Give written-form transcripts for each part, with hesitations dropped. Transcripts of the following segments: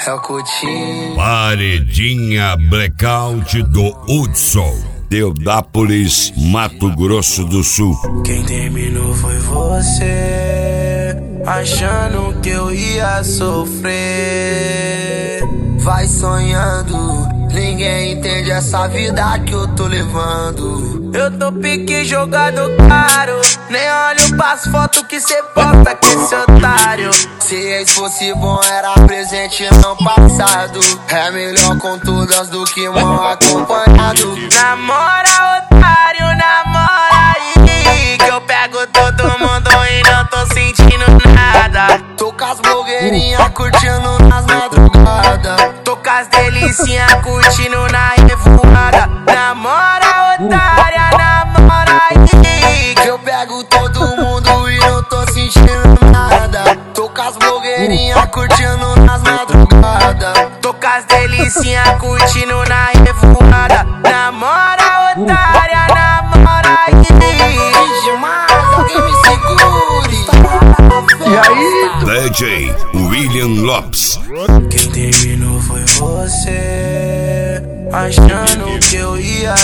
É o Coutinho. Paredinha Blackout do Hudson, Teodápolis, Mato Grosso do Sul. Quem terminou foi você, achando que eu ia sofrer. Vai sonhando, ninguém entende essa vida que eu tô levando. Eu tô pique jogado caro, nem olho pras fotos que cê posta com esse otário. Se ex fosse bom era presente não passado. É melhor com todas do que mal acompanhado. Namora otário, namora aí, que eu pego todo mundo e não tô sentindo nada. Tô com as blogueirinhas curtindo nas madrugadas. Tô com as delicinhas curtindo na revoada. Namora otária, namora aí, que eu pego todo mundo e não tô sentindo nada. Tô com as blogueirinhas curtindo nas madrugadas. Tô com as delicinhas curtindo na revoada. Namora otária, namora aí. Demais, alguém me segure. E aí? DJ William Lopes. Quem terminou foi você, achando que eu ia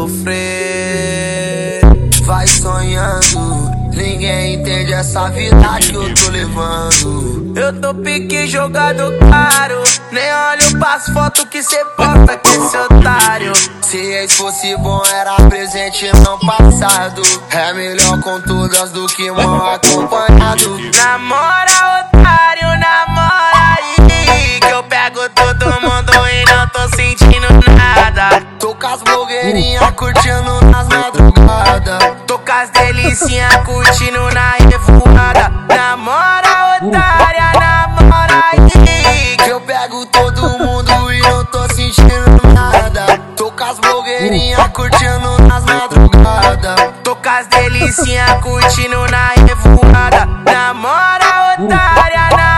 sofrer. Vai sonhando, ninguém entende essa vida que eu tô levando. Eu tô pique jogado caro, nem olho pras fotos que cê posta com esse otário. Se ex fosse bom era presente não passado. É melhor com todas do que mal acompanhado. Namora otário, namora aí, que eu pego todo mundo e não tô sentindo nada. Tô com as blogueirinhas curtindo nas madrugadas. Tô com as delicinhas curtindo na revoada. Namora otária, namora aí, que eu pego todo mundo e não tô sentindo nada. Tô com as blogueirinhas curtindo nas madrugadas. Tô com as delicinhas curtindo na revoada. Namora otária, namora